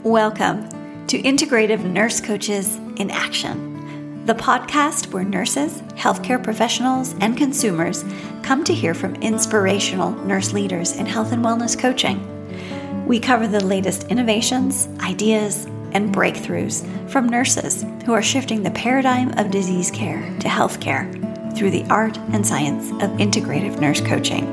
Welcome to Integrative Nurse Coaches in Action, the podcast where nurses, healthcare professionals, and consumers come to hear from inspirational nurse leaders in health and wellness coaching. We cover the latest innovations, ideas, and breakthroughs from nurses who are shifting the paradigm of disease care to healthcare through the art and science of integrative nurse coaching.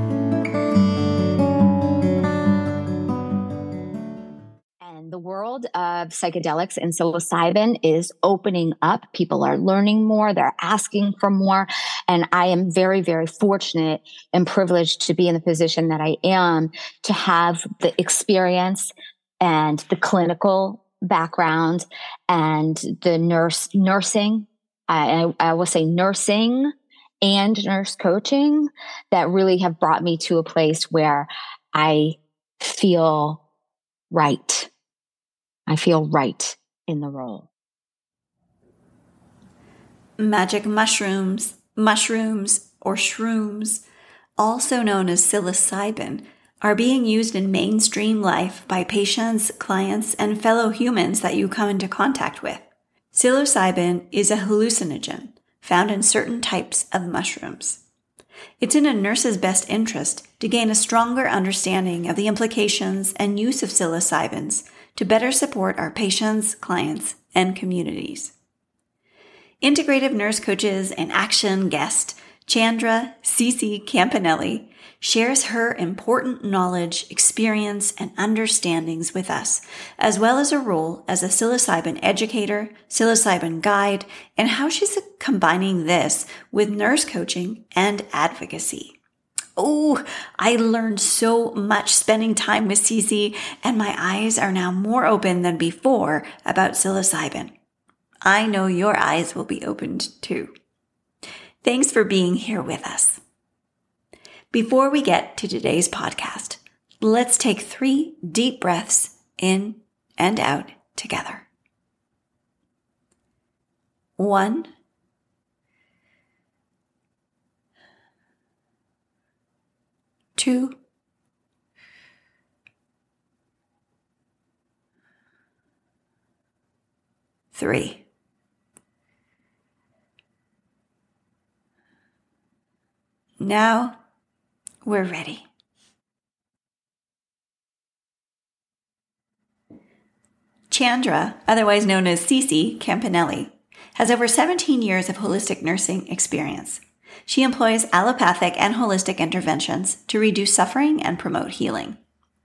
The world of psychedelics and psilocybin is opening up. People are learning more. They're asking for more. And I am very, very fortunate and privileged to be in the position that I am to have the experience and the clinical background and the nursing. I will say nursing and nurse coaching that really have brought me to a place where I feel right. I feel right in the role. Magic mushrooms, or shrooms, also known as psilocybin, are being used in mainstream life by patients, clients, and fellow humans that you come into contact with. Psilocybin is a hallucinogen found in certain types of mushrooms. It's in a nurse's best interest to gain a stronger understanding of the implications and use of psilocybins to better support our patients, clients, and communities. Integrative Nurse Coaches in Action guest Chandra Cici Campanelli shares her important knowledge, experience, and understandings with us, as well as her role as a psilocybin educator, psilocybin guide, and how she's combining this with nurse coaching and advocacy. Oh, I learned so much spending time with Cici, and my eyes are now more open than before about psilocybin. I know your eyes will be opened too. Thanks for being here with us. Before we get to today's podcast, let's take 3 deep breaths in and out together. 1, 2, 3. Now we're ready. Chandra, otherwise known as Cici Campanelli, has over 17 years of holistic nursing experience. She employs allopathic and holistic interventions to reduce suffering and promote healing.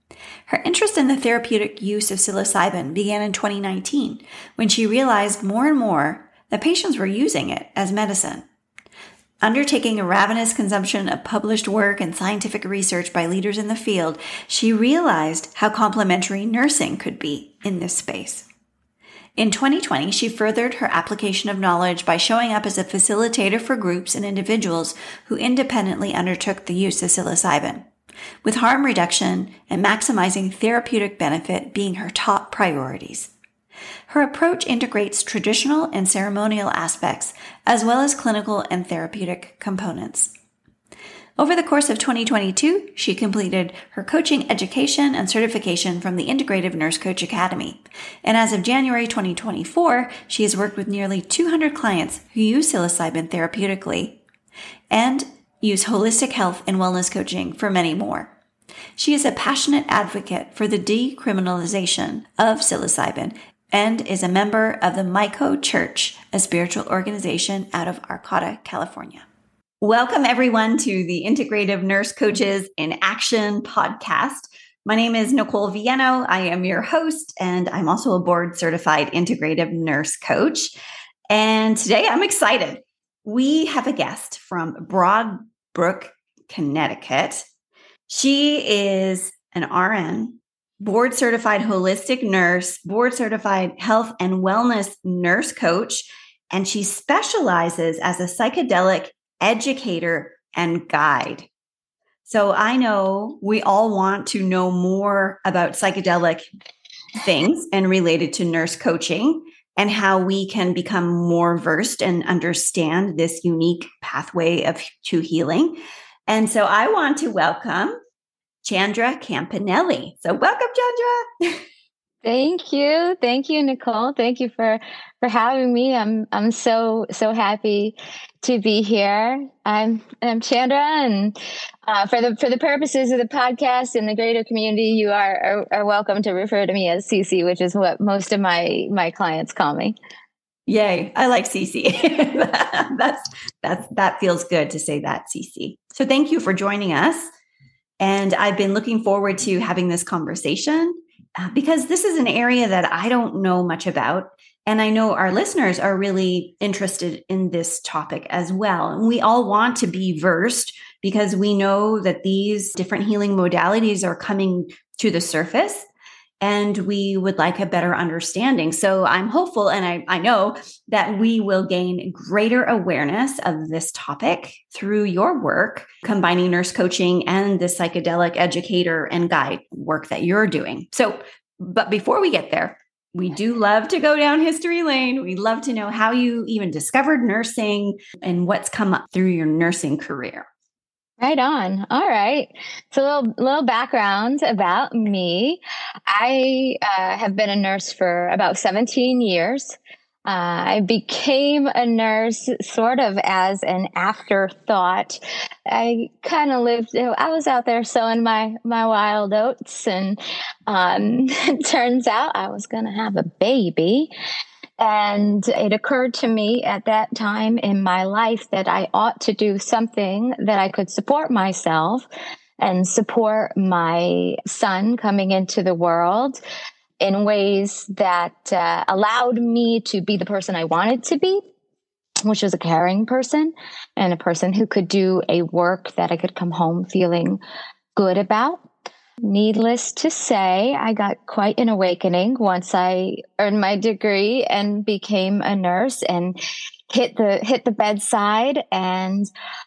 Her interest in the therapeutic use of psilocybin began in 2019 when she realized more and more that patients were using it as medicine. Undertaking a ravenous consumption of published work and scientific research by leaders in the field, she realized how complementary nursing could be in this space. In 2020, she furthered her application of knowledge by showing up as a facilitator for groups and individuals who independently undertook the use of psilocybin, with harm reduction and maximizing therapeutic benefit being her top priorities. Her approach integrates traditional and ceremonial aspects, as well as clinical and therapeutic components. Over the course of 2022, she completed her coaching education and certification from the Integrative Nurse Coach Academy. And as of January 2024, she has worked with nearly 200 clients who use psilocybin therapeutically and use holistic health and wellness coaching for many more. She is a passionate advocate for the decriminalization of psilocybin and is a member of the Myco Church, a spiritual organization out of Arcata, California. Welcome, everyone, to the Integrative Nurse Coaches in Action podcast. My name is Nicole Viano. I am your host, and I'm also a board-certified integrative nurse coach. And today I'm excited. We have a guest from Broad Brook, Connecticut. She is an RN, board-certified holistic nurse, board-certified health and wellness nurse coach, and she specializes as a psychedelic educator and guide. So I know we all want to know more about psychedelic things and related to nurse coaching and how we can become more versed and understand this unique pathway to healing. And so I want to welcome Chandra Campanelli. So welcome, Chandra. Thank you, Nicole. Thank you for having me. I'm so happy to be here. I'm Chandra, and for the purposes of the podcast and the greater community, you are welcome to refer to me as Cece, which is what most of my clients call me. Yay. I like Cece. That feels good to say that, Cece. So thank you for joining us. And I've been looking forward to having this conversation because this is an area that I don't know much about. And I know our listeners are really interested in this topic as well. And we all want to be versed because we know that these different healing modalities are coming to the surface, and we would like a better understanding. So I'm hopeful, and I know that we will gain greater awareness of this topic through your work, combining nurse coaching and the psychedelic educator and guide work that you're doing. But before we get there, we do love to go down history lane. We love to know how you even discovered nursing and what's come up through your nursing career. Right on. All right. So a little background about me. I have been a nurse for about 17 years. I became a nurse sort of as an afterthought. I kind of I was out there sowing my wild oats, and it turns out I was going to have a baby. And it occurred to me at that time in my life that I ought to do something that I could support myself and support my son coming into the world in ways that allowed me to be the person I wanted to be, which was a caring person and a person who could do a work that I could come home feeling good about. Needless to say, I got quite an awakening once I earned my degree and became a nurse and hit the bedside and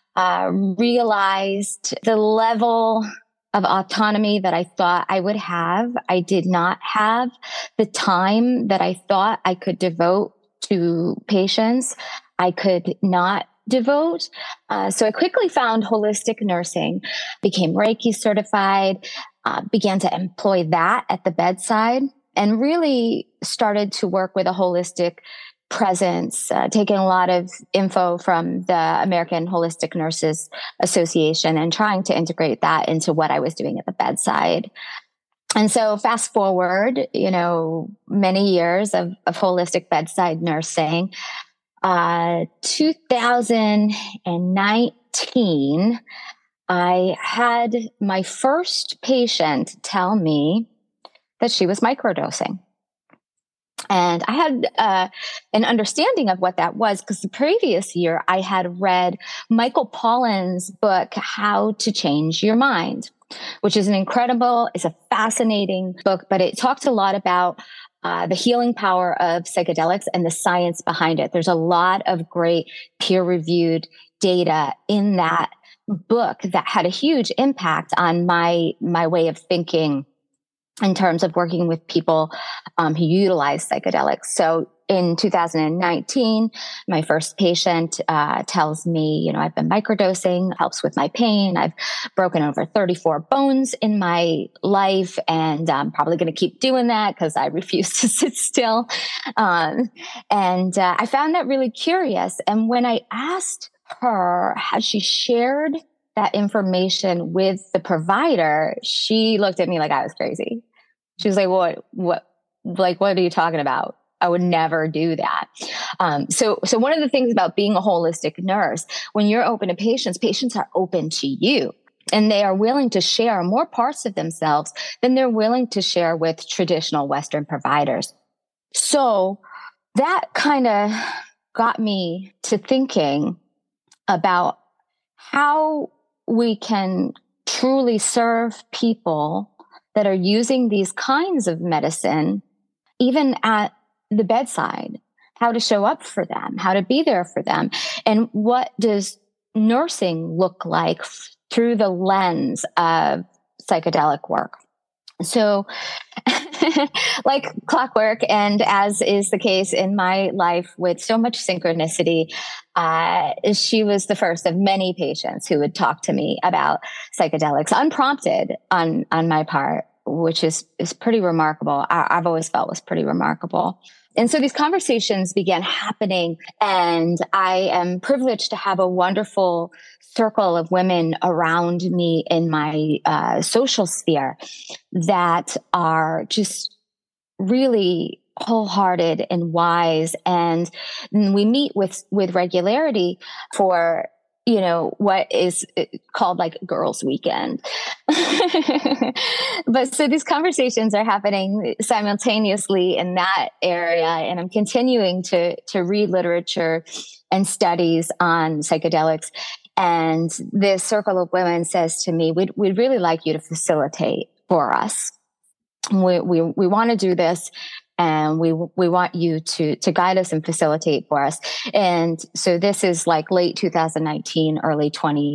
realized the level of autonomy that I thought I would have. I did not have the time that I thought I could devote to patients. I could not devote. So I quickly found holistic nursing, became Reiki certified, began to employ that at the bedside, and really started to work with a holistic presence, taking a lot of info from the American Holistic Nurses Association and trying to integrate that into what I was doing at the bedside. And so fast forward, many years of holistic bedside nursing, 2019, I had my first patient tell me that she was microdosing. And I had an understanding of what that was because the previous year I had read Michael Pollan's book, How to Change Your Mind, which is it's a fascinating book, but it talked a lot about the healing power of psychedelics and the science behind it. There's a lot of great peer-reviewed data in that book that had a huge impact on my way of thinking in terms of working with people who utilize psychedelics. So in 2019, my first patient tells me, I've been microdosing, helps with my pain. I've broken over 34 bones in my life, and I'm probably going to keep doing that because I refuse to sit still. And I found that really curious. And when I asked her, had she shared that information with the provider, she looked at me like I was crazy. She was like, what are you talking about? I would never do that. So one of the things about being a holistic nurse, when you're open to patients are open to you, and they are willing to share more parts of themselves than they're willing to share with traditional Western providers. So that kind of got me to thinking about how we can truly serve people that are using these kinds of medicine, even at the bedside, how to show up for them, how to be there for them. And what does nursing look like through the lens of psychedelic work? So like clockwork, and as is the case in my life with so much synchronicity, she was the first of many patients who would talk to me about psychedelics unprompted on my part. which is pretty remarkable. I've always felt was pretty remarkable. And so these conversations began happening, and I am privileged to have a wonderful circle of women around me in my social sphere that are just really wholehearted and wise. And we meet with regularity for, what is called like girls' weekend. But so these conversations are happening simultaneously in that area. And I'm continuing to read literature and studies on psychedelics. And this circle of women says to me, we'd really like you to facilitate for us. We want to do this. And we want you to guide us and facilitate for us. And so this is like late 2019, early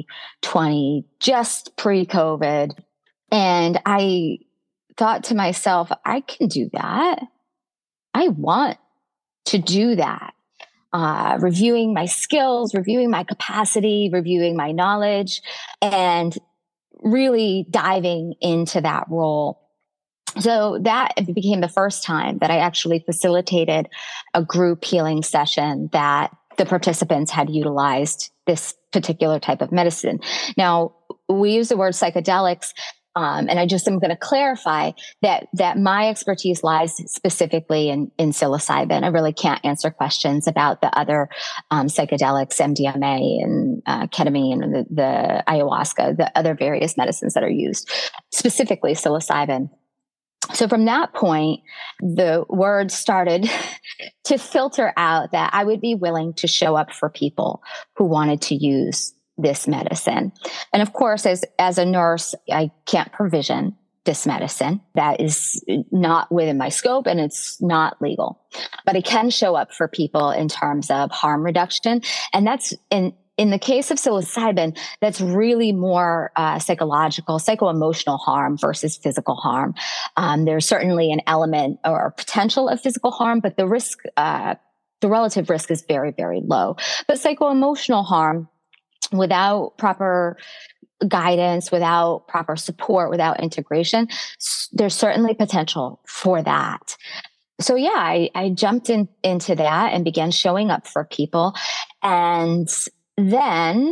2020, just pre-COVID. And I thought to myself, I can do that. I want to do that. Reviewing my skills, reviewing my capacity, reviewing my knowledge, and really diving into that role. So that became the first time that I actually facilitated a group healing session that the participants had utilized this particular type of medicine. Now, we use the word psychedelics, and I just am going to clarify that my expertise lies specifically in psilocybin. I really can't answer questions about the other psychedelics, MDMA and ketamine, and the ayahuasca, the other various medicines that are used, specifically psilocybin. So from that point, the word started to filter out that I would be willing to show up for people who wanted to use this medicine. And of course, as a nurse, I can't provision this medicine. That is not within my scope, and it's not legal. But I can show up for people in terms of harm reduction. And that's in the case of psilocybin, that's really more psychological, psycho-emotional harm versus physical harm. There's certainly an element or potential of physical harm, but the risk, the relative risk is very, very low. But psycho-emotional harm, without proper guidance, without proper support, without integration, there's certainly potential for that. So yeah, I jumped into that and began showing up for people. And then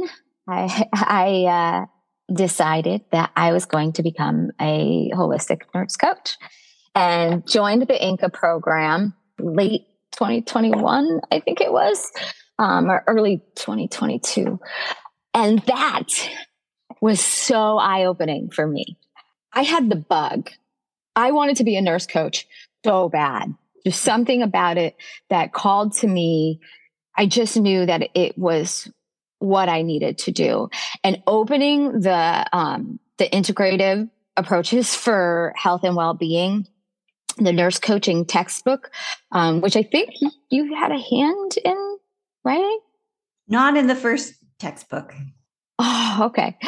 I decided that I was going to become a holistic nurse coach and joined the INCA program late 2021, I think it was, or early 2022. And that was so eye-opening for me. I had the bug. I wanted to be a nurse coach so bad. Just something about it that called to me. I just knew that it was what I needed to do. And opening the integrative approaches for health and well-being, the nurse coaching textbook, which I think you had a hand in writing? Not in the first textbook. Oh, okay.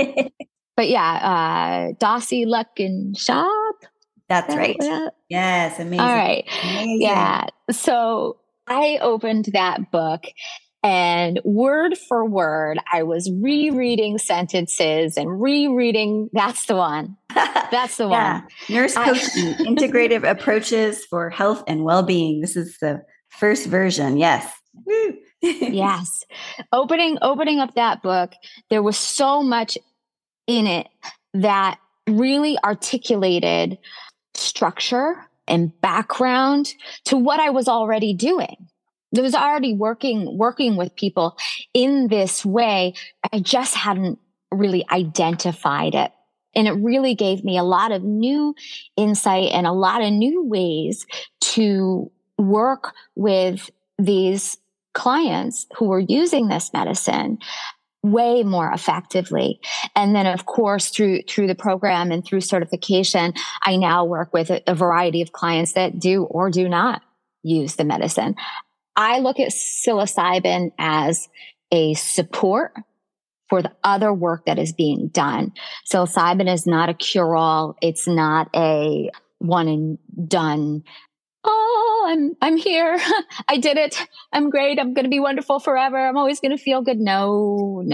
But yeah, Dossie, Luck, and Schaub. That's right. Yes, amazing. All right. Amazing. Yeah. So I opened that book, and word for word, I was rereading sentences and rereading. That's the one. That's the one. Nurse coaching, integrative approaches for health and well-being. This is the first version. Yes. Woo. Yes. Opening up that book, there was so much in it that really articulated structure and background to what I was already doing. I was already working with people in this way. I just hadn't really identified it. And it really gave me a lot of new insight and a lot of new ways to work with these clients who were using this medicine way more effectively. And then, of course, through the program and through certification, I now work with a variety of clients that do or do not use the medicine. I look at psilocybin as a support for the other work that is being done. Psilocybin is not a cure-all. It's not a one and done. Oh, I'm here. I did it. I'm great. I'm going to be wonderful forever. I'm always going to feel good. No.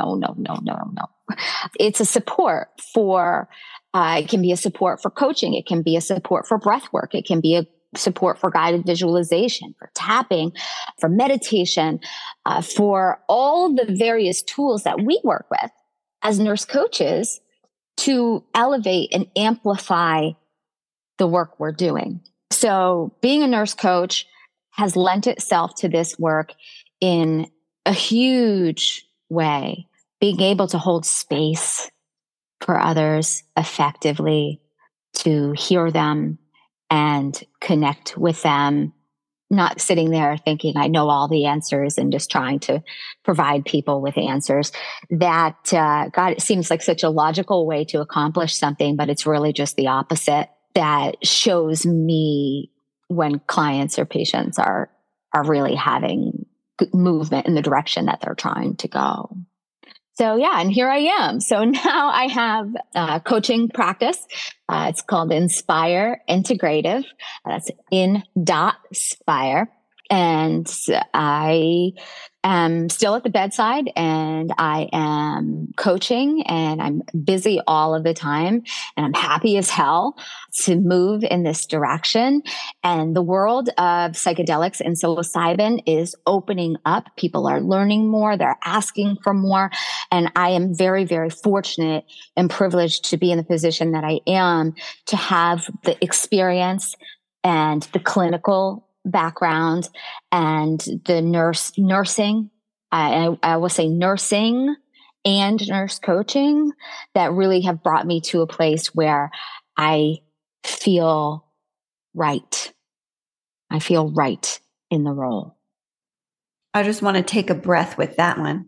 It's a support for, it can be a support for coaching. It can be a support for breath work. It can be a support for guided visualization, for tapping, for meditation, for all the various tools that we work with as nurse coaches to elevate and amplify the work we're doing. So being a nurse coach has lent itself to this work in a huge way, being able to hold space for others effectively, to hear them and connect with them, not sitting there thinking I know all the answers and just trying to provide people with answers. That, God, it seems like such a logical way to accomplish something, but it's really just the opposite. That shows me when clients or patients are really having movement in the direction that they're trying to go. So yeah, and here I am. So now I have a coaching practice. It's called Inspire Integrative. That's in.spire. And I am still at the bedside and I am coaching and I'm busy all of the time and I'm happy as hell to move in this direction. And the world of psychedelics and psilocybin is opening up. People are learning more. They're asking for more. And I am very, very fortunate and privileged to be in the position that I am, to have the experience and the clinical background and the nursing. I will say nursing and nurse coaching that really have brought me to a place where I feel right. I feel right in the role. I just want to take a breath with that one.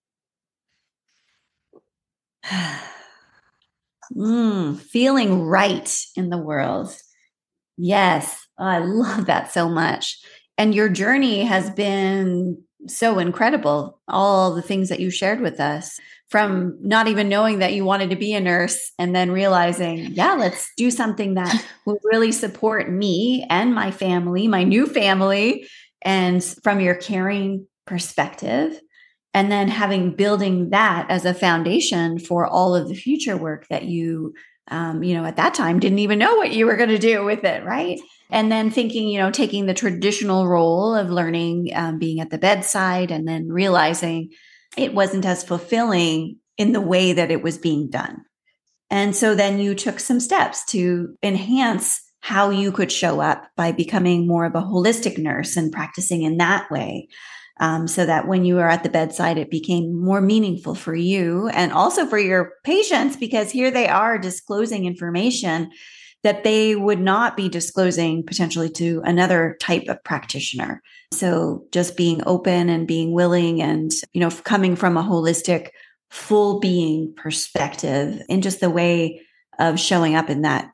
Feeling right in the world. Yes. Oh, I love that so much. And your journey has been so incredible. All the things that you shared with us, from not even knowing that you wanted to be a nurse and then realizing, yeah, let's do something that will really support me and my family, my new family, and from your caring perspective. And then building that as a foundation for all of the future work that you, at that time didn't even know what you were going to do with it. Right. And then thinking, taking the traditional role of learning, being at the bedside, and then realizing it wasn't as fulfilling in the way that it was being done. And so then you took some steps to enhance how you could show up by becoming more of a holistic nurse and practicing in that way. So that when you were at the bedside, it became more meaningful for you and also for your patients, because here they are disclosing information that they would not be disclosing potentially to another type of practitioner. So just being open and being willing and, coming from a holistic, full being perspective in just the way of showing up in that.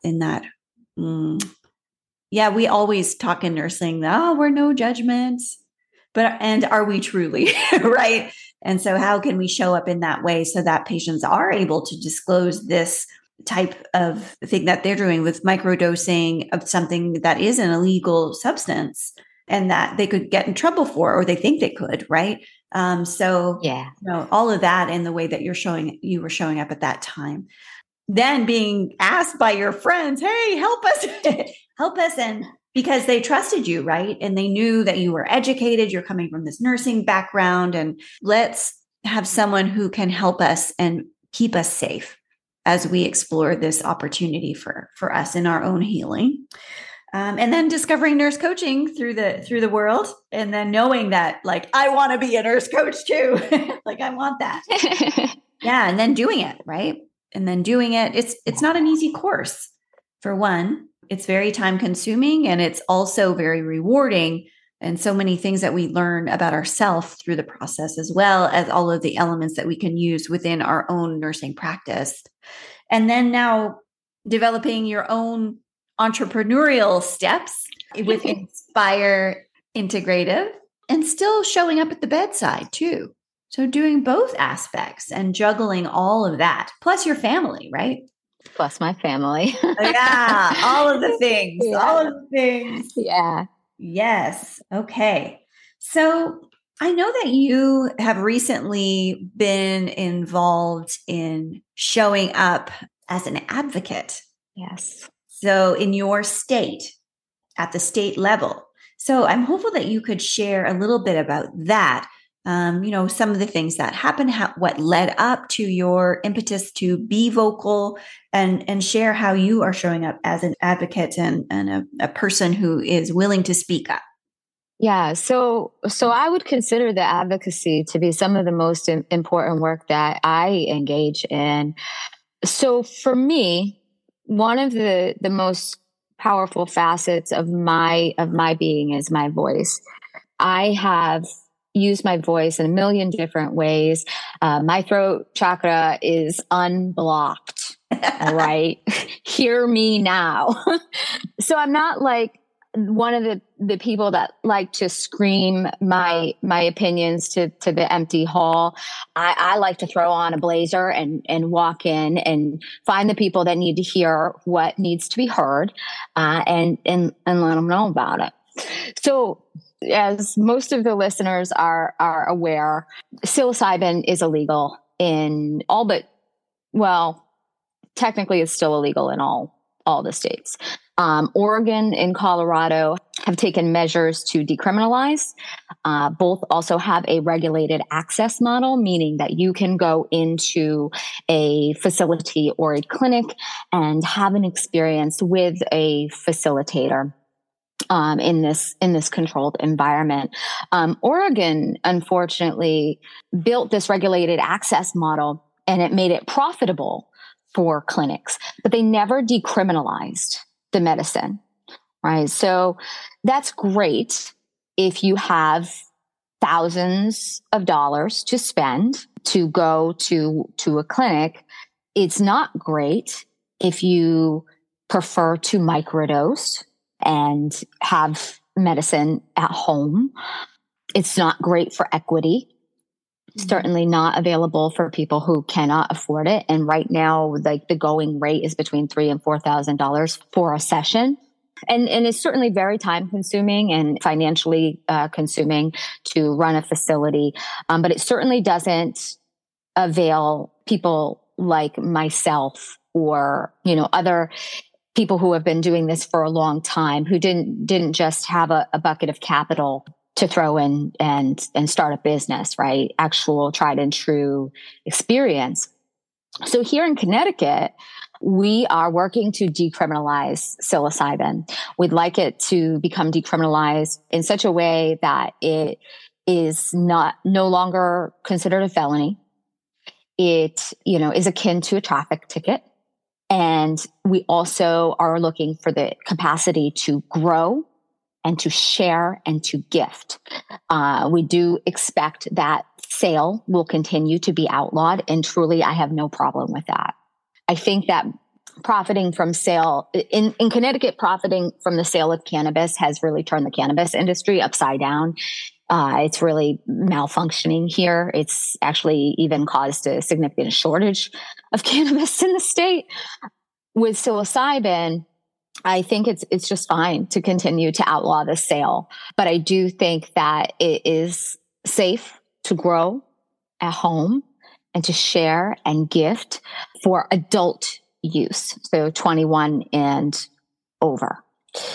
Yeah, we always talk in nursing, we're no judgments. And are we truly, right? And so how can we show up in that way so that patients are able to disclose this type of thing that they're doing with microdosing of something that is an illegal substance and that they could get in trouble for, or they think they could, right? All of that in the way that you were showing up at that time. Then being asked by your friends, hey, help us. And because they trusted you, right? And they knew that you were educated, you're coming from this nursing background, and let's have someone who can help us and keep us safe as we explore this opportunity for us in our own healing. And then discovering nurse coaching through the world, and then knowing that, like, I want to be a nurse coach too. Like, I want that. Yeah. And then doing it, right? And then doing it. It's not an easy course. For one, it's very time consuming, and it's also very rewarding. And so many things that we learn about ourselves through the process, as well as all of the elements that we can use within our own nursing practice. And then now developing your own entrepreneurial steps with Inspire Integrative, and still showing up at the bedside too. So doing both aspects and juggling all of that, plus your family, right? Plus my family. Yeah, all of the things. Yeah. All of the things. Yeah. Yes. Okay. So I know that you have recently been involved in showing up as an advocate. Yes. So in your state, at the state level. So I'm hopeful that you could share a little bit about that. Some of the things that happened, what led up to your impetus to be vocal, and share how you are showing up as an advocate and a person who is willing to speak up. Yeah, so I would consider the advocacy to be some of the most important work that I engage in. So for me, one of the most powerful facets of my being is my voice. I have used my voice in a million different ways. My throat chakra is unblocked. All right. Hear me now. So I'm not like one of the people that like to scream my opinions to the empty hall. I like to throw on a blazer and walk in and find the people that need to hear what needs to be heard, and let them know about it. So, as most of the listeners are aware, psilocybin is illegal in all but, well, technically it's still illegal in all the states. Oregon and Colorado have taken measures to decriminalize. Both also have a regulated access model, meaning that you can go into a facility or a clinic and have an experience with a facilitator. In this controlled environment. Oregon, unfortunately, built this regulated access model and it made it profitable for clinics, but they never decriminalized the medicine, right? So that's great if you have thousands of dollars to spend to go to a clinic. It's not great if you prefer to microdose and have medicine at home. It's not great for equity. Certainly not available for people who cannot afford it. And right now, like the going rate is between $3,000 and $4,000 for a session. And it's certainly very time consuming and financially consuming to run a facility. But it certainly doesn't avail people like myself or, other people who have been doing this for a long time, who didn't just have a bucket of capital to throw in and start a business, right? Actual tried and true experience. So here in Connecticut, we are working to decriminalize psilocybin. We'd like it to become decriminalized in such a way that it is no longer considered a felony. It, is akin to a traffic ticket. And we also are looking for the capacity to grow and to share and to gift. We do expect that sale will continue to be outlawed. And truly, I have no problem with that. I think that profiting from sale in Connecticut, profiting from the sale of cannabis has really turned the cannabis industry upside down. It's really malfunctioning here. It's actually even caused a significant shortage of cannabis in the state. With psilocybin, I think it's just fine to continue to outlaw the sale. But I do think that it is safe to grow at home and to share and gift for adult use. So 21 and over.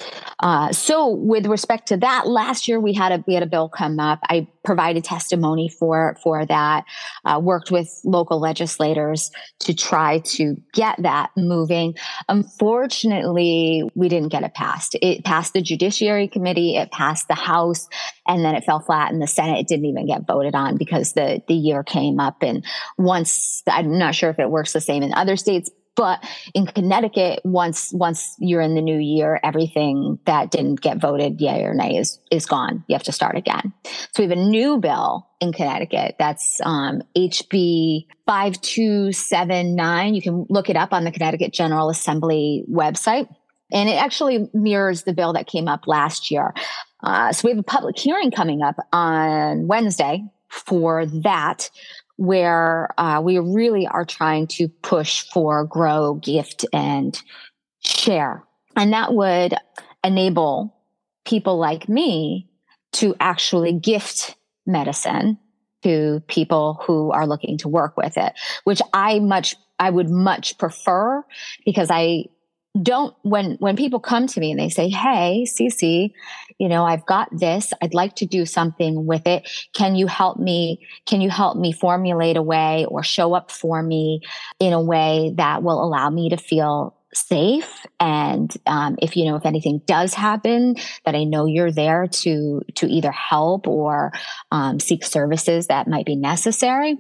So with respect to that, last year we had a bill come up. I provided testimony for that, worked with local legislators to try to get that moving. Unfortunately, we didn't get it passed. It passed the Judiciary Committee, it passed the House, and then it fell flat in the Senate. It didn't even get voted on because the year came up. And once, I'm not sure if it works the same in other states, but in Connecticut, once you're in the new year, everything that didn't get voted yay or nay is gone. You have to start again. So we have a new bill in Connecticut that's HB 5279. You can look it up on the Connecticut General Assembly website. And it actually mirrors the bill that came up last year. So we have a public hearing coming up on Wednesday for that, where we really are trying to push for grow, gift, and share. And that would enable people like me to actually gift medicine to people who are looking to work with it, which I would much prefer, because I don't, when people come to me and they say, "Hey, Cece, I've got this, I'd like to do something with it. Can you help me formulate a way or show up for me in a way that will allow me to feel safe? And if anything does happen, that I know you're there to either help or seek services that might be necessary."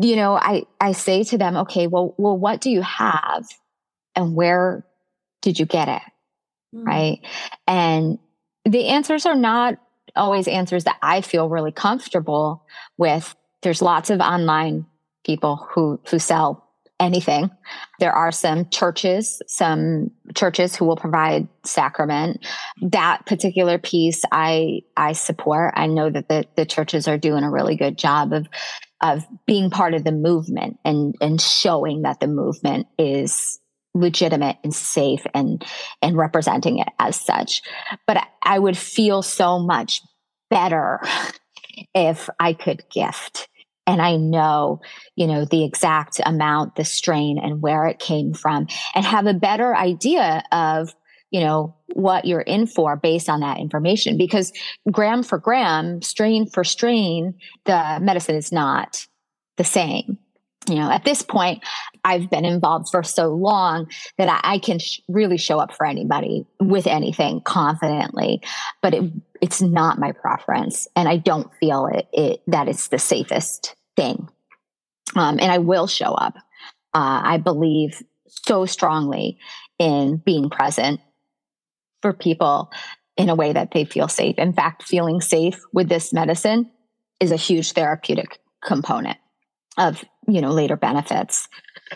I say to them, "Okay, well, what do you have, and where did you get it?" Right? And the answers are not always answers that I feel really comfortable with. There's lots of online people who sell anything. There are some churches who will provide sacrament. That particular piece I support. I know that the churches are doing a really good job of being part of the movement and showing that the movement is legitimate and safe and representing it as such. But I would feel so much better if I could gift. And I know, the exact amount, the strain, and where it came from, and have a better idea of, what you're in for based on that information. Because gram for gram, strain for strain, the medicine is not the same. At this point, I've been involved for so long that I can really show up for anybody with anything confidently, but it's not my preference. And I don't feel that it's the safest thing. And I will show up. I believe so strongly in being present for people in a way that they feel safe. In fact, feeling safe with this medicine is a huge therapeutic component of, later benefits.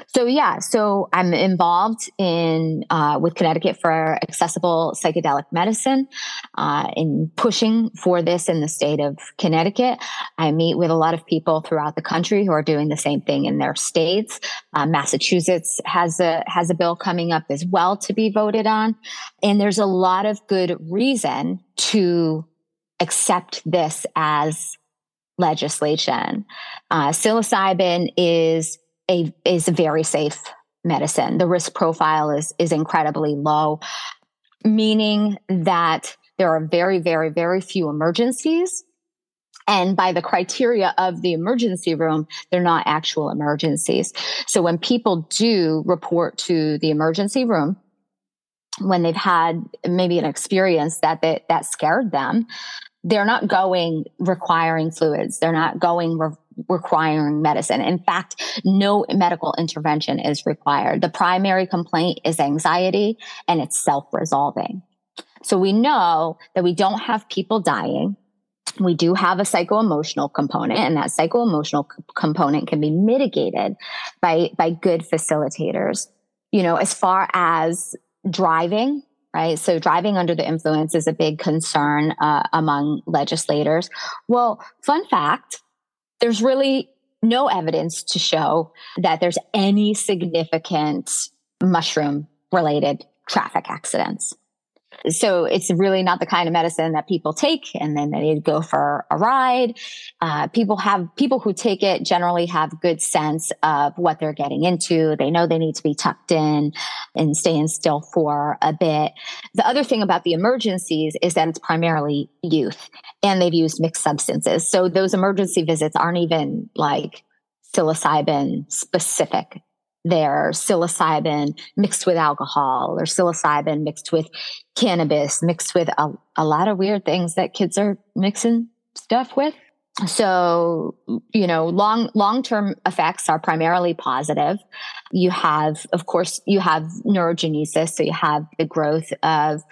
So I'm involved with Connecticut for Accessible Psychedelic Medicine, in pushing for this in the state of Connecticut. I meet with a lot of people throughout the country who are doing the same thing in their states. Massachusetts has a bill coming up as well to be voted on. And there's a lot of good reason to accept this as legislation. Psilocybin is a very safe medicine. The risk profile is incredibly low, meaning that there are very, very, very few emergencies. And by the criteria of the emergency room, they're not actual emergencies. So when people do report to the emergency room, when they've had maybe an experience that scared them, they're not going requiring fluids. They're not going requiring medicine. In fact, no medical intervention is required. The primary complaint is anxiety, and it's self-resolving. So we know that we don't have people dying. We do have a psycho-emotional component, and that psycho-emotional component can be mitigated by good facilitators. As far as driving, right? So driving under the influence is a big concern among legislators. Well, fun fact, there's really no evidence to show that there's any significant mushroom-related traffic accidents. So it's really not the kind of medicine that people take and then they go for a ride. People who take it generally have good sense of what they're getting into. They know they need to be tucked in and staying still for a bit. The other thing about the emergencies is that it's primarily youth, and they've used mixed substances. So those emergency visits aren't even like psilocybin specific. They're psilocybin mixed with alcohol, or psilocybin mixed with cannabis, mixed with a lot of weird things that kids are mixing stuff with. So, long-term effects are primarily positive. You have neurogenesis. So you have the growth of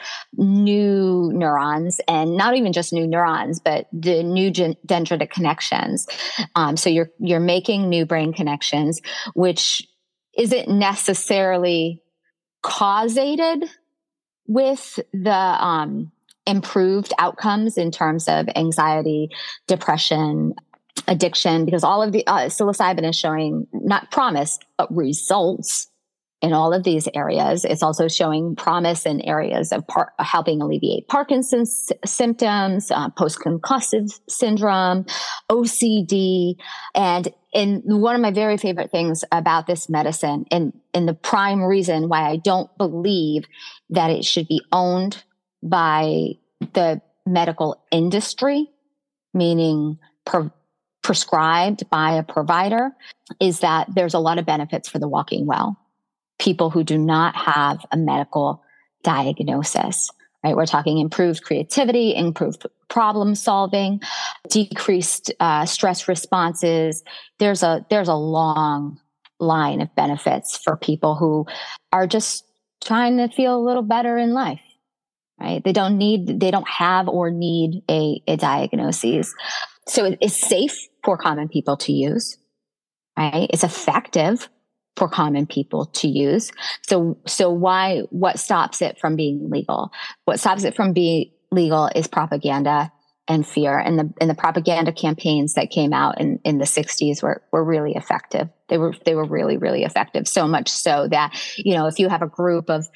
new neurons, and not even just new neurons, but the new dendritic connections. So you're making new brain connections, which isn't necessarily causated with the improved outcomes in terms of anxiety, depression, addiction, because all of the psilocybin is showing not promise, but results in all of these areas. It's also showing promise in areas of helping alleviate Parkinson's symptoms, post-concussive syndrome, OCD. And one of my very favorite things about this medicine, and the prime reason why I don't believe that it should be owned by the medical industry, meaning prescribed by a provider, is that there's a lot of benefits for the walking well. People who do not have a medical diagnosis, right? We're talking improved creativity, improved problem solving, decreased stress responses. There's a long line of benefits for people who are just trying to feel a little better in life, right? They don't have or need a diagnosis. So it's safe for common people to use, right? It's effective for common people to use. So what stops it from being legal? What stops it from being legal is propaganda and fear. And the propaganda campaigns that came out in the 60s were really effective. They were really, really effective. So much so that, if you have a group of,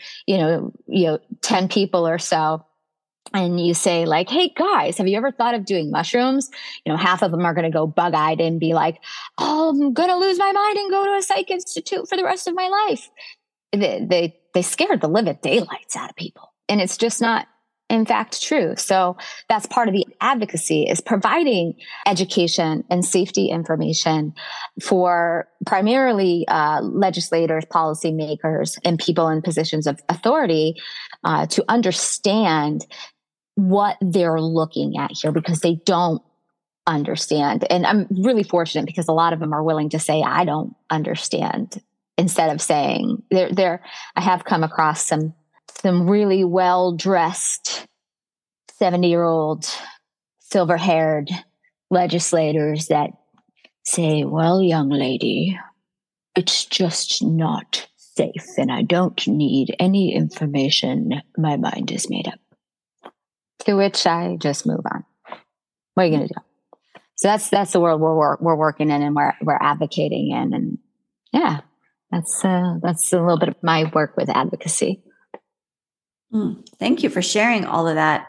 10 people or so, and you say like, hey guys, have you ever thought of doing mushrooms? Half of them are going to go bug-eyed and be like, oh, I'm going to lose my mind and go to a psych institute for the rest of my life. They scared the living daylights out of people. And it's just not, in fact, true. So that's part of the advocacy, is providing education and safety information for primarily legislators, policymakers, and people in positions of authority to understand what they're looking at here, because they don't understand. And I'm really fortunate because a lot of them are willing to say, I don't understand, instead of saying I have come across some really well-dressed 70-year-old silver-haired legislators that say, well, young lady, it's just not safe and I don't need any information. My mind is made up. To which I just move on. What are you going to do? So that's the world we're working in, and we're advocating in. And yeah, that's a little bit of my work with advocacy. Thank you for sharing all of that.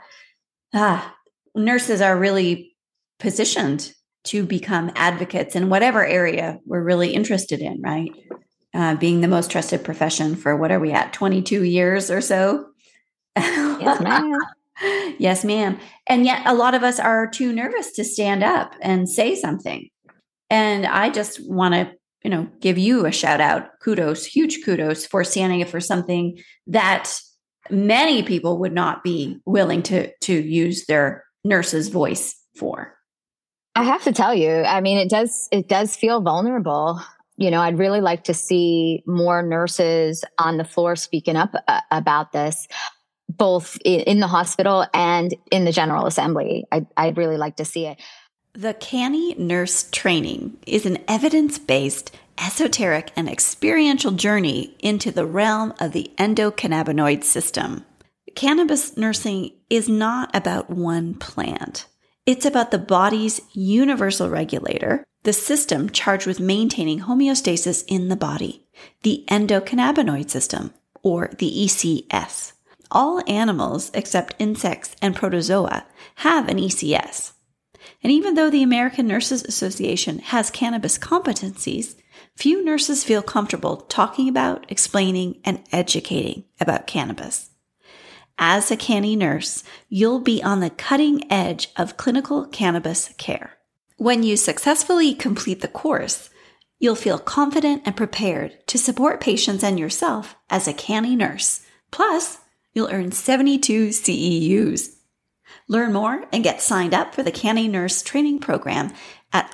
Nurses are really positioned to become advocates in whatever area we're really interested in, right? Being the most trusted profession for, what are we at, 22 years or so? Yes, ma'am. Yes, ma'am. And yet a lot of us are too nervous to stand up and say something. And I just want to, give you a shout out, huge kudos for standing up for something that many people would not be willing to use their nurse's voice for. I have to tell you, I mean, it does feel vulnerable. I'd really like to see more nurses on the floor speaking up about this, both in the hospital and in the General Assembly. I'd really like to see it. The Canny Nurse Training is an evidence-based, esoteric, and experiential journey into the realm of the endocannabinoid system. Cannabis nursing is not about one plant. It's about the body's universal regulator, the system charged with maintaining homeostasis in the body, the endocannabinoid system, or the ECS. All animals, except insects and protozoa, have an ECS. And even though the American Nurses Association has cannabis competencies, few nurses feel comfortable talking about, explaining, and educating about cannabis. As a Canny nurse, you'll be on the cutting edge of clinical cannabis care. When you successfully complete the course, you'll feel confident and prepared to support patients and yourself as a Canny nurse. Plus, you'll earn 72 CEUs. Learn more and get signed up for the Canny Nurse Training Program at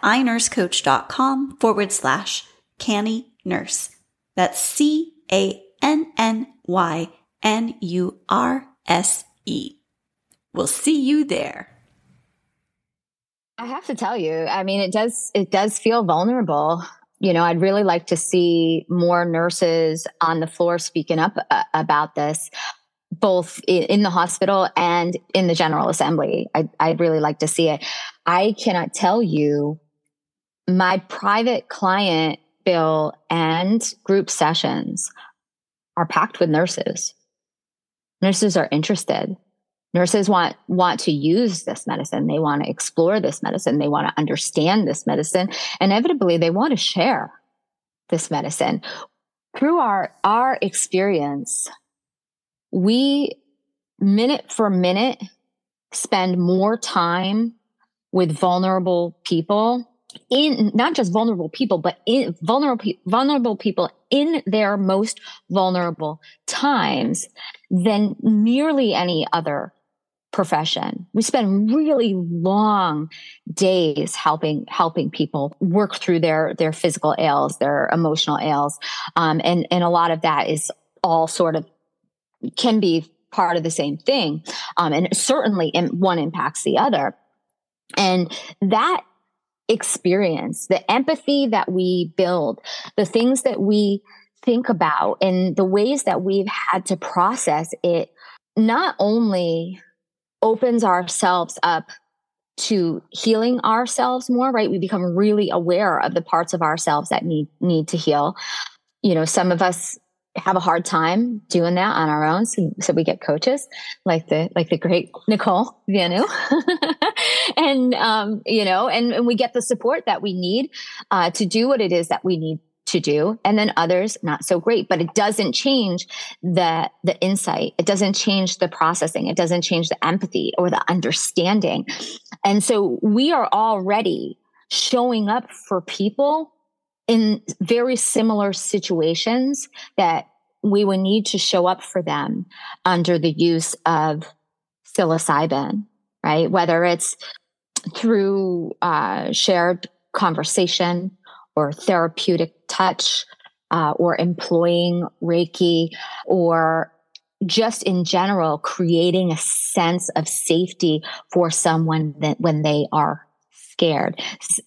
inursecoach.com/Canny Nurse. That's CANNYNURSE. We'll see you there. I have to tell you, I mean, it does feel vulnerable. I'd really like to see more nurses on the floor speaking up about this, both in the hospital and in the General Assembly. I'd really like to see it. I cannot tell you, my private client bill and group sessions are packed with nurses. Nurses are interested. Nurses want to use this medicine. They want to explore this medicine. They want to understand this medicine. Inevitably, they want to share this medicine. Through our experience, we, minute for minute, spend more time with vulnerable people, in not just vulnerable people, but in vulnerable people in their most vulnerable times than nearly any other profession. We spend really long days helping people work through their physical ails, their emotional ails. And a lot of that is all sort of can be part of the same thing. And certainly one impacts the other. And that experience, the empathy that we build, the things that we think about, and the ways that we've had to process it, not only opens ourselves up to healing ourselves more, right? We become really aware of the parts of ourselves that need to heal. You know, some of us have a hard time doing that on our own. So we get coaches like the great Nicole Vianu. And, you know, and we get the support that we need, to do what it is that we need to do. And then others, not so great, but it doesn't change the insight. It doesn't change the processing. It doesn't change the empathy or the understanding. And so we are already showing up for people in very similar situations that we would need to show up for them under the use of psilocybin, right? Whether it's through shared conversation or therapeutic touch, or employing Reiki, or just in general, creating a sense of safety for someone that when they are scared.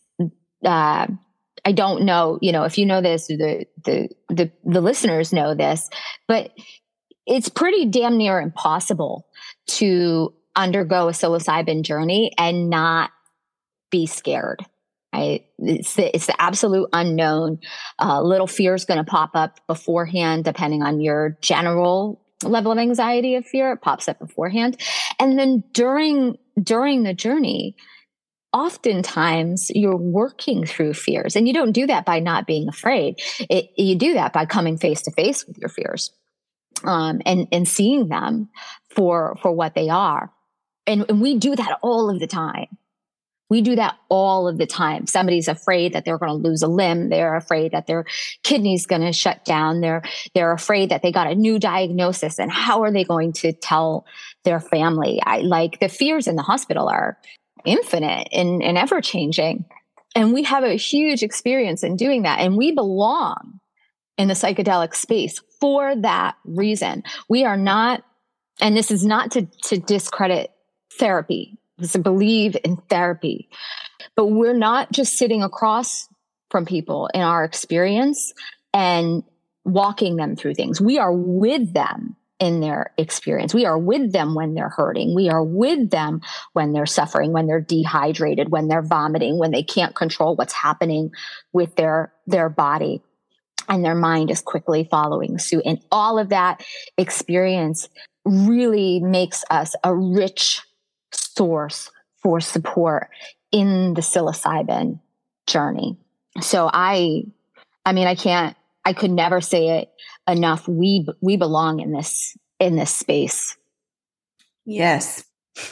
I don't know, you know, if you know this, the listeners know this, but it's pretty damn near impossible to undergo a psilocybin journey and not be scared. Right? It's the absolute unknown. Little fear is going to pop up beforehand, depending on your general level of anxiety of fear. It pops up beforehand, and then during the journey, oftentimes you're working through fears, and you don't do that by not being afraid. You do that by coming face to face with your fears, and seeing them for what they are. And we do that all of the time. We do that all of the time. Somebody's afraid that they're going to lose a limb. They're afraid that their kidney's going to shut down. They're afraid that they got a new diagnosis, and how are they going to tell their family? The fears in the hospital are infinite and ever changing. And we have a huge experience in doing that. And we belong in the psychedelic space for that reason. We are not, and this is not to discredit therapy, to believe in therapy, but we're not just sitting across from people in our experience and walking them through things. We are with them in their experience. We are with them when they're hurting. We are with them when they're suffering, when they're dehydrated, when they're vomiting, when they can't control what's happening with their body, and their mind is quickly following suit. And all of that experience really makes us a rich source for support in the psilocybin journey. So I could never say it enough. We belong in this space. Yes.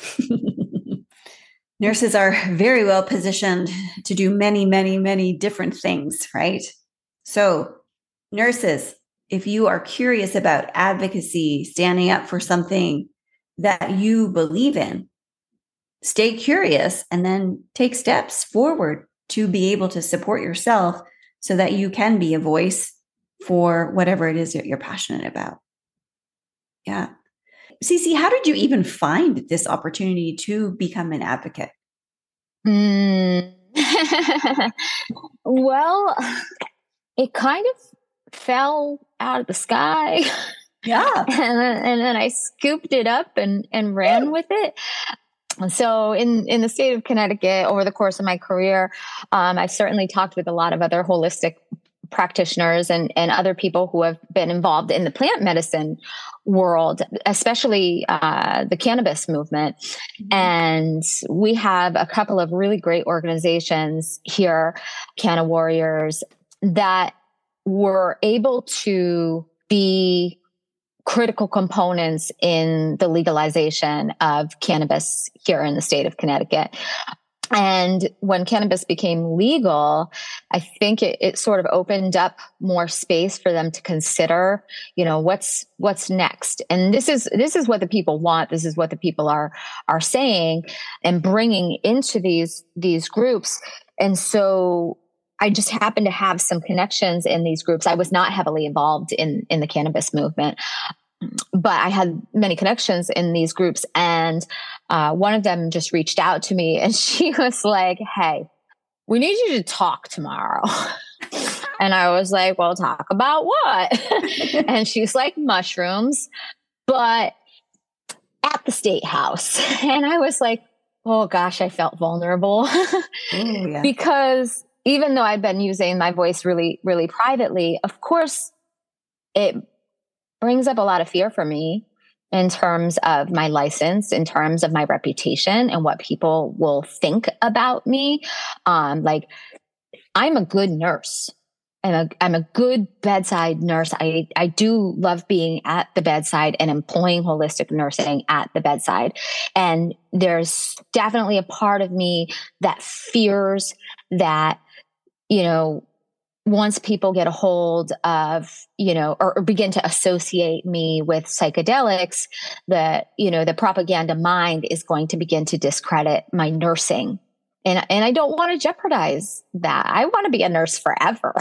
Nurses are very well positioned to do many, many, many different things, right? So nurses, if you are curious about advocacy, standing up for something that you believe in, stay curious and then take steps forward to be able to support yourself so that you can be a voice for whatever it is that you're passionate about. Yeah. Cece, how did you even find this opportunity to become an advocate? Well, it kind of fell out of the sky. Yeah. and then I scooped it up and ran with it. So in the state of Connecticut, over the course of my career, I've certainly talked with a lot of other holistic practitioners and other people who have been involved in the plant medicine world, especially the cannabis movement. And we have a couple of really great organizations here, Canna Warriors, that were able to be critical components in the legalization of cannabis here in the state of Connecticut. And when cannabis became legal, I think it sort of opened up more space for them to consider, what's next. And this is what the people want. This is what the people are saying and bringing into these groups. And so I just happened to have some connections in these groups. I was not heavily involved in the cannabis movement, but I had many connections in these groups. And one of them just reached out to me and she was like, "Hey, we need you to talk tomorrow." And I was like, "Well, talk about what?" And she's like, "Mushrooms, but at the State House." And I was like, oh gosh, I felt vulnerable. Ooh, yeah. Because even though I'd been using my voice really, really privately, of course, it brings up a lot of fear for me in terms of my license, in terms of my reputation and what people will think about me. Like, I'm a good nurse. I'm a good bedside nurse. I do love being at the bedside and employing holistic nursing at the bedside. And there's definitely a part of me that fears that, once people get a hold of, or begin to associate me with psychedelics, the propaganda mind is going to begin to discredit my nursing. And I don't want to jeopardize that. I want to be a nurse forever.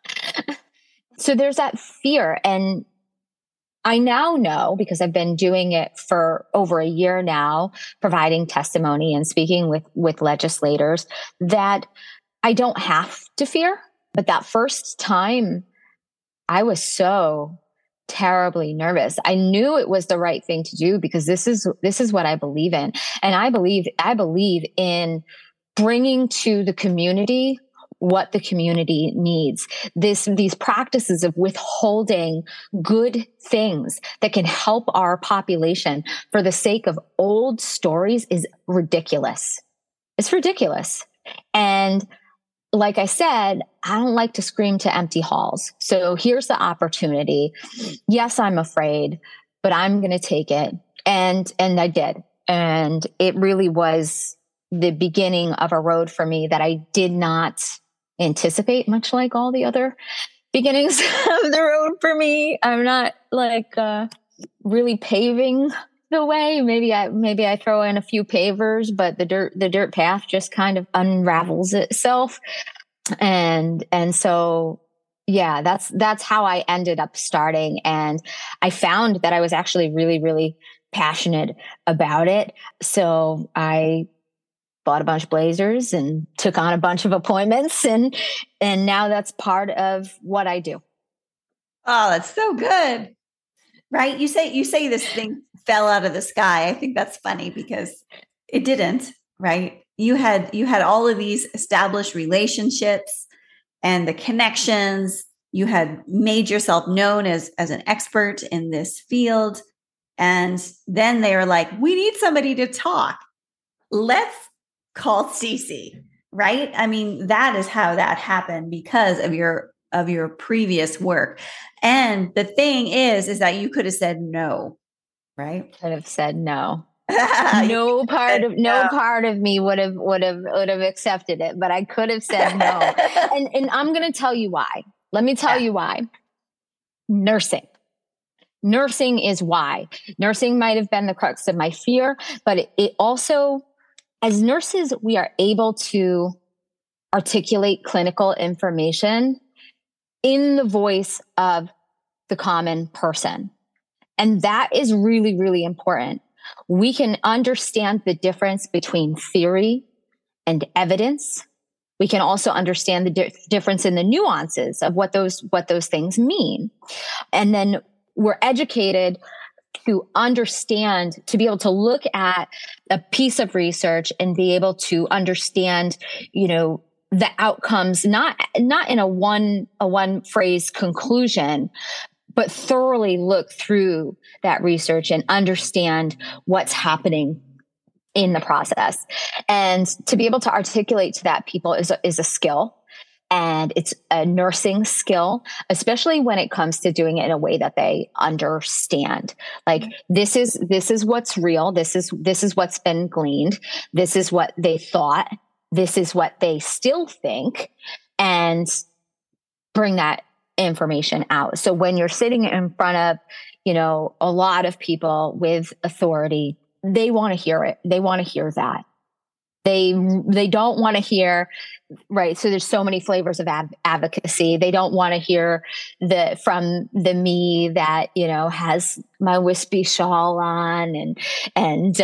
So there's that fear. And I now know, because I've been doing it for over a year now, providing testimony and speaking with legislators, that I don't have to fear. But that first time, I was so terribly nervous. I knew it was the right thing to do because this is what I believe in. And I believe in bringing to the community what the community needs. These practices of withholding good things that can help our population for the sake of old stories is ridiculous. It's ridiculous. And like I said, I don't like to scream to empty halls. So here's the opportunity. Yes, I'm afraid, but I'm going to take it. And I did. And it really was the beginning of a road for me that I did not anticipate, much like all the other beginnings of the road for me. I'm not really paving the way. Maybe I throw in a few pavers, but the dirt path just kind of unravels itself. And so, yeah, that's how I ended up starting. And I found that I was actually really, really passionate about it. So I bought a bunch of blazers and took on a bunch of appointments. And now that's part of what I do. Oh, that's so good. Right. You say this thing fell out of the sky. I think that's funny because it didn't, right? You had all of these established relationships and the connections. You had made yourself known as an expert in this field. And then they were like, we need somebody to talk. Let's call Cece, right? I mean, that is how that happened because of your previous work. And the thing is that you could have said no, right? Could have said no. No part of me would have accepted it, but I could have said no. And I'm going to tell you why. Let me tell you why. Nursing is why. Nursing might have been the crux of my fear, but it also, as nurses, we are able to articulate clinical information in the voice of the common person. And that is really, really important. We can understand the difference between theory and evidence. We can also understand the difference in the nuances of what those things mean. And then we're educated to understand, to be able to look at a piece of research and be able to understand, the outcomes, not in a one phrase conclusion, but thoroughly look through that research and understand what's happening in the process. And to be able to articulate to that people is a skill. And it's a nursing skill, especially when it comes to doing it in a way that they understand. Like, this is what's real. This is what's been gleaned. This is what they thought. This is what they still think, and bring that information out. So when you're sitting in front of, a lot of people with authority, they want to hear it. They want to hear that. They don't want to hear, right? So there's so many flavors of advocacy. They don't want to hear from the me that, has my wispy shawl on and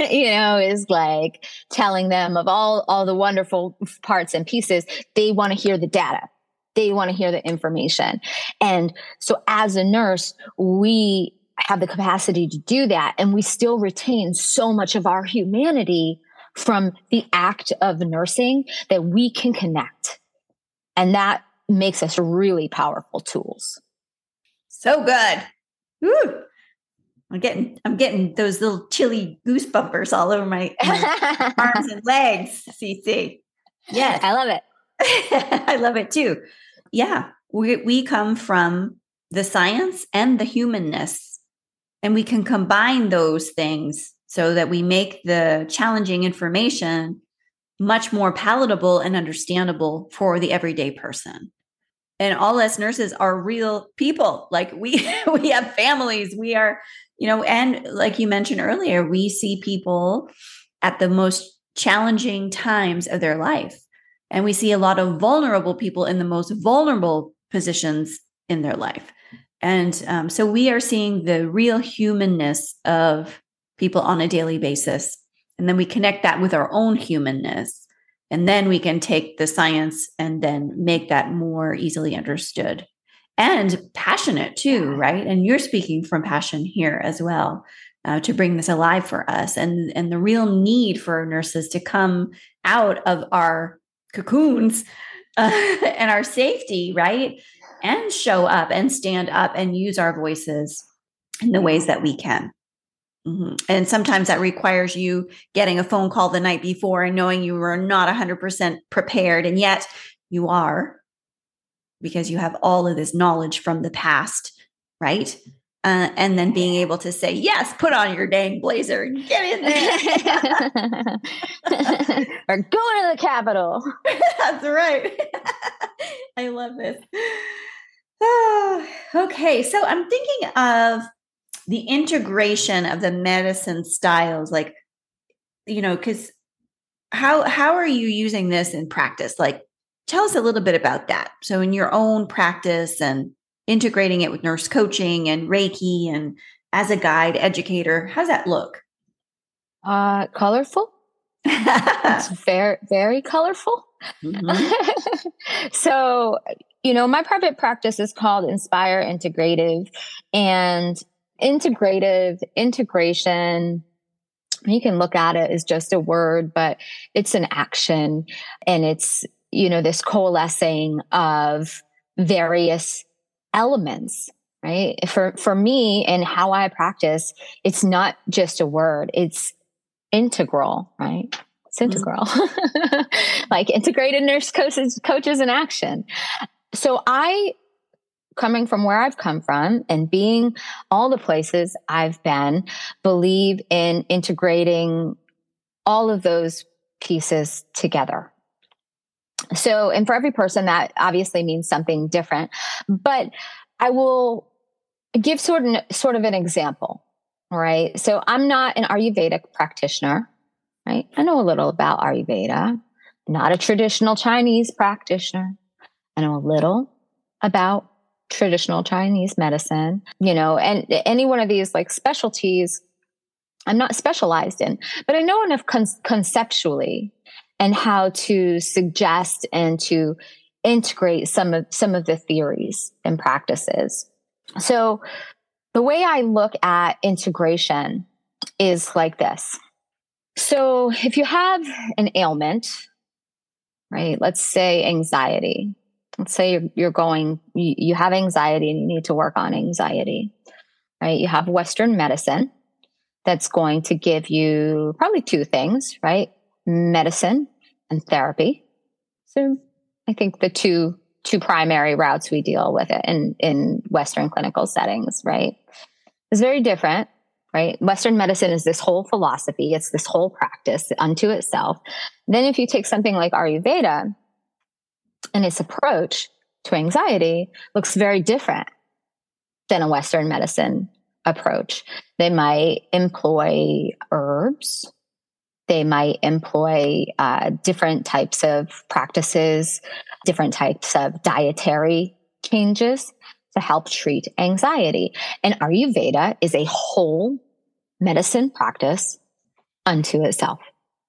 is like telling them of all the wonderful parts and pieces. They want to hear the data. They want to hear the information. And so as a nurse, we have the capacity to do that. And we still retain so much of our humanity from the act of nursing that we can connect. And that makes us really powerful tools. So good. Woo. I'm getting those little chilly goosebumpers all over my arms and legs, CC. Yes. I love it. I love it too. Yeah. We come from the science and the humanness, and we can combine those things so that we make the challenging information much more palatable and understandable for the everyday person. And all us nurses are real people. Like we have families. We are, and like you mentioned earlier, we see people at the most challenging times of their life. And we see a lot of vulnerable people in the most vulnerable positions in their life. And so we are seeing the real humanness of people on a daily basis. And then we connect that with our own humanness. And then we can take the science and then make that more easily understood and passionate too, right? And you're speaking from passion here as well, to bring this alive for us, and the real need for nurses to come out of our cocoons and our safety, right? And show up and stand up and use our voices in the ways that we can. Mm-hmm. And sometimes that requires you getting a phone call the night before and knowing you were not 100% prepared. And yet you are, because you have all of this knowledge from the past, right? And then being able to say, yes, put on your dang blazer and get in there. We're going to the Capitol. That's right. I love this. Oh, okay. So I'm thinking of the integration of the medicine styles, like, because how are you using this in practice? Like, tell us a little bit about that. So in your own practice and integrating it with nurse coaching and Reiki and as a guide educator, how's that look? Colorful. It's very, very colorful. Mm-hmm. So, my private practice is called Inspire Integrative, and integration, you can look at it as just a word, but it's an action, and it's, this coalescing of various elements, right? For me and how I practice, it's not just a word, it's integral, right? It's integral. Mm-hmm. Like integrated nurse coaches in action. So coming from where I've come from and being all the places I've been, believe in integrating all of those pieces together. So, and for every person, that obviously means something different, but I will give sort of an example, right? So I'm not an Ayurvedic practitioner, right? I know a little about Ayurveda, not a traditional Chinese practitioner. I know a little about traditional Chinese medicine, and any one of these like specialties I'm not specialized in, but I know enough conceptually and how to suggest and to integrate some of the theories and practices. So the way I look at integration is like this. So if you have an ailment, right? Let's say anxiety. Let's say you have anxiety and you need to work on anxiety, right? You have Western medicine that's going to give you probably two things, right? Medicine and therapy. So I think the two primary routes we deal with it in Western clinical settings, right? It's very different, right? Western medicine is this whole philosophy. It's this whole practice unto itself. Then if you take something like Ayurveda and its approach to anxiety looks very different than a Western medicine approach. They might employ herbs. They might employ different types of practices, different types of dietary changes to help treat anxiety. And Ayurveda is a whole medicine practice unto itself.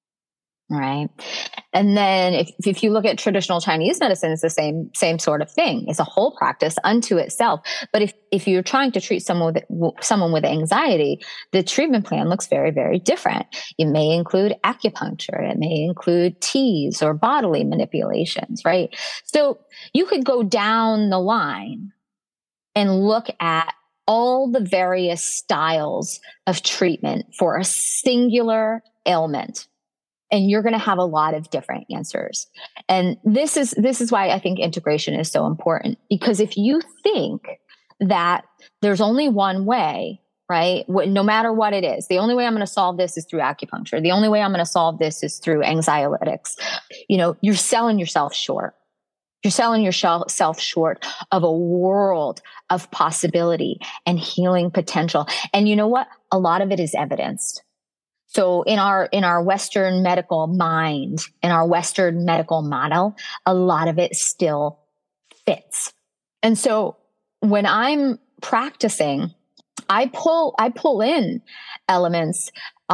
Right. And then if you look at traditional Chinese medicine, it's the same sort of thing. It's a whole practice unto itself. But if you're trying to treat someone with anxiety, the treatment plan looks very, very different. It may include acupuncture. It may include teas or bodily manipulations, right? So you could go down the line and look at all the various styles of treatment for a singular ailment. And you're going to have a lot of different answers. And this is why I think integration is so important, because if you think that there's only one way, right? No matter what it is, the only way I'm going to solve this is through acupuncture. The only way I'm going to solve this is through anxiolytics. You're selling yourself short. You're selling yourself short of a world of possibility and healing potential. And you know what? A lot of it is evidenced. So in our Western medical mind, in our Western medical model, a lot of it still fits. And so when I'm practicing, I pull in elements,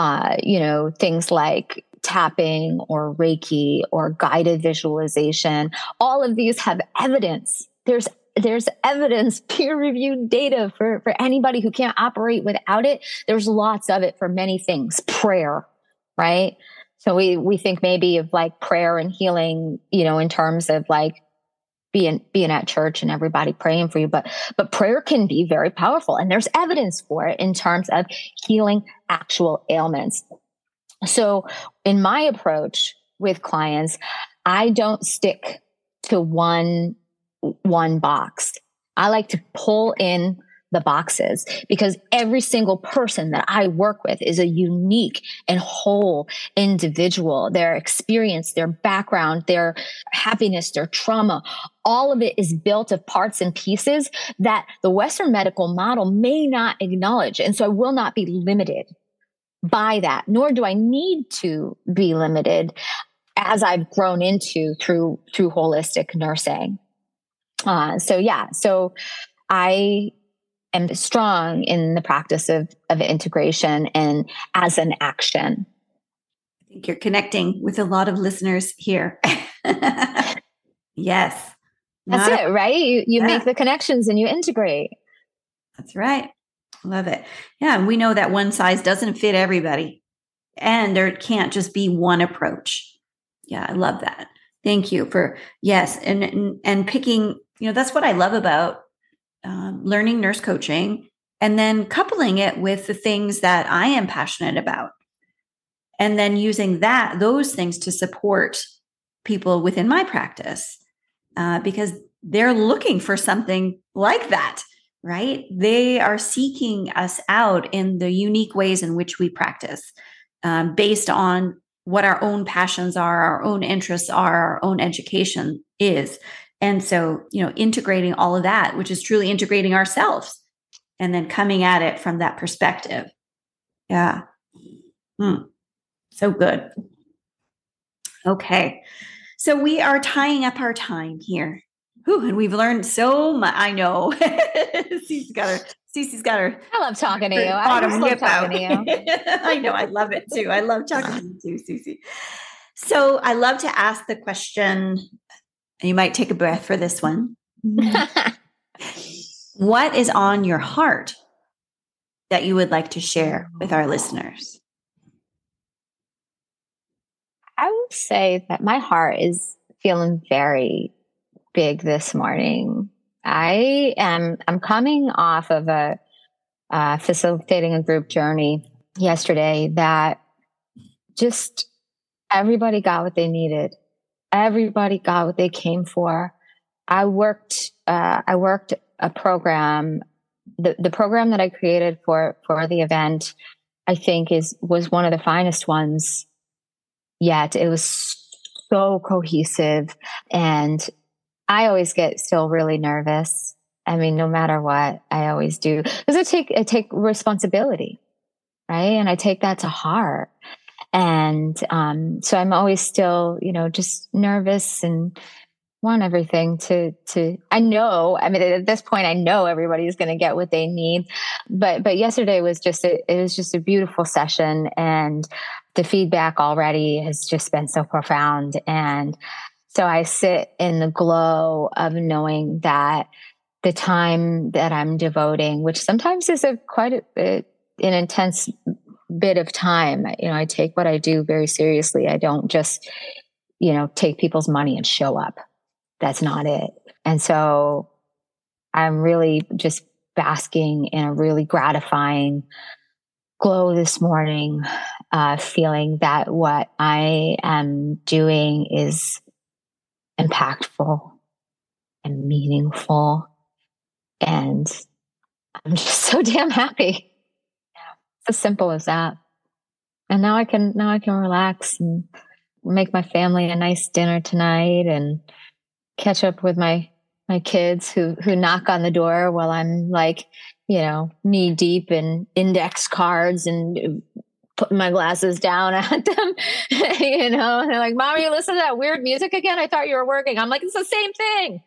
things like tapping or Reiki or guided visualization. All of these have evidence. There's evidence, peer-reviewed data for anybody who can't operate without it. There's lots of it for many things. Prayer, right? So we think maybe of like prayer and healing, in terms of like being at church and everybody praying for you. But prayer can be very powerful, and there's evidence for it in terms of healing actual ailments. So in my approach with clients, I don't stick to one box. I like to pull in the boxes, because every single person that I work with is a unique and whole individual. Their experience, their background, their happiness, their trauma, all of it is built of parts and pieces that the Western medical model may not acknowledge. And so I will not be limited by that, nor do I need to be limited as I've grown into through holistic nursing. So I am strong in the practice of integration and as an action. I think you're connecting with a lot of listeners here. Yes. That's it, right? You make the connections and you integrate. That's right. Love it. Yeah. And we know that one size doesn't fit everybody, and there can't just be one approach. Yeah. I love that. Thank you for, yes. And picking, that's what I love about learning nurse coaching, and then coupling it with the things that I am passionate about, and then using those things to support people within my practice, because they're looking for something like that, right? They are seeking us out in the unique ways in which we practice, based on what our own passions are, our own interests are, our own education is. And so, integrating all of that, which is truly integrating ourselves, and then coming at it from that perspective. Yeah. So good. Okay. So we are tying up our time here. And we've learned so much. I know. Cece's got her. I love talking to you. Bottom lip out. I know. I love it too. I love talking to you too, Cece. So I love to ask the question, and you might take a breath for this one. What is on your heart that you would like to share with our listeners? I would say that my heart is feeling very big this morning. I'm coming off of a facilitating a group journey yesterday that just everybody got what they needed. Everybody got what they came for. I worked a program. The program that I created for the event, I think was one of the finest ones yet. It was so cohesive, and I always get still really nervous. I mean, no matter what, I always do, because I take responsibility, right? And I take that to heart. And so I'm always still, just nervous and want everything to, I know, I mean, at this point, I know everybody's going to get what they need. But yesterday was just a beautiful session, and the feedback already has just been so profound. And so I sit in the glow of knowing that the time that I'm devoting, which sometimes is quite an intense bit of time, I take what I do very seriously. I don't just, take people's money and show up. That's not it. And so I'm really just basking in a really gratifying glow this morning, feeling that what I am doing is impactful and meaningful. And I'm just so damn happy. It's as simple as that. And now I can relax and make my family a nice dinner tonight and catch up with my kids who knock on the door while I'm like, knee deep in index cards and putting my glasses down at them, and they're like, "Mom, you listen to that weird music again? I thought you were working." I'm like, "It's the same thing."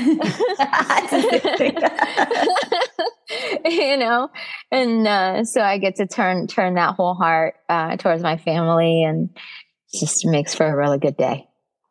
And so I get to turn that whole heart towards my family, and it just makes for a really good day.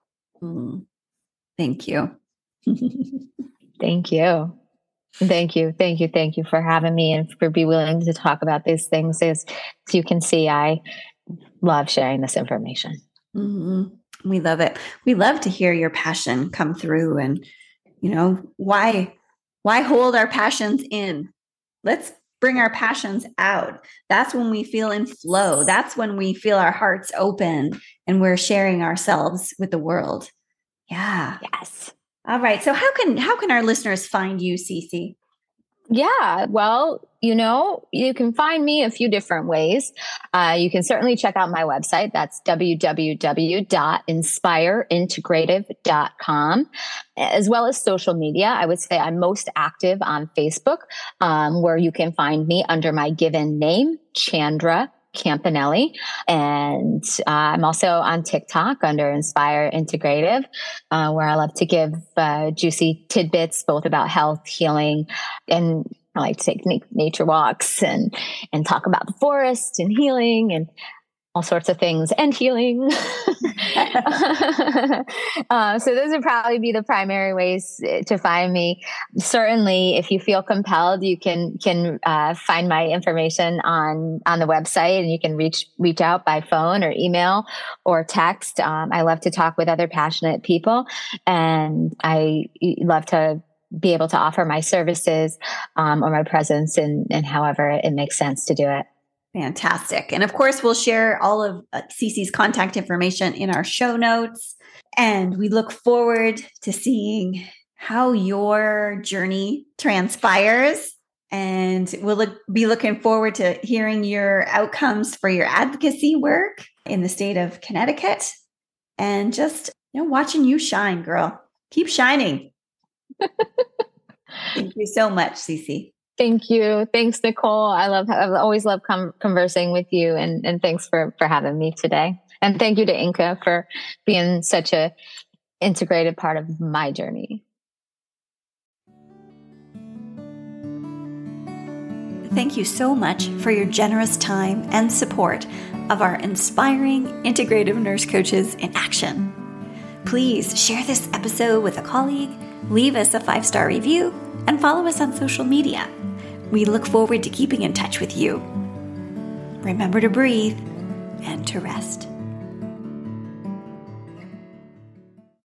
Thank you. Thank you. Thank you for having me and for being willing to talk about these things. As you can see, I love sharing this information. Mm-hmm. We love it. We love to hear your passion come through, and why hold our passions in? Let's bring our passions out. That's when we feel in flow. That's when we feel our hearts open and we're sharing ourselves with the world. Yeah. Yes. All right. So how can our listeners find you, Cece? Yeah, well, you can find me a few different ways. You can certainly check out my website. That's www.inspireintegrative.com, as well as social media. I would say I'm most active on Facebook, where you can find me under my given name, Chandra Campanelli. And I'm also on TikTok under Inspire Integrative, where I love to give juicy tidbits both about health, healing, and I like to take nature walks and talk about the forest and healing and all sorts of things and healing. So those would probably be the primary ways to find me. Certainly, if you feel compelled, you can find my information on the website, and you can reach out by phone or email or text. I love to talk with other passionate people, and I love to be able to offer my services or my presence in however it makes sense to do it. Fantastic. And of course, we'll share all of Cece's contact information in our show notes. And we look forward to seeing how your journey transpires. And we'll be looking forward to hearing your outcomes for your advocacy work in the state of Connecticut. And just watching you shine, girl. Keep shining. Thank you so much, Cece. Thank you. Thanks, Nicole. I've always loved conversing with you, and thanks for having me today. And thank you to Inca for being such a integrated part of my journey. Thank you so much for your generous time and support of our inspiring integrative nurse coaches in action. Please share this episode with a colleague, leave us a 5-star review, and follow us on social media. We look forward to keeping in touch with you. Remember to breathe and to rest.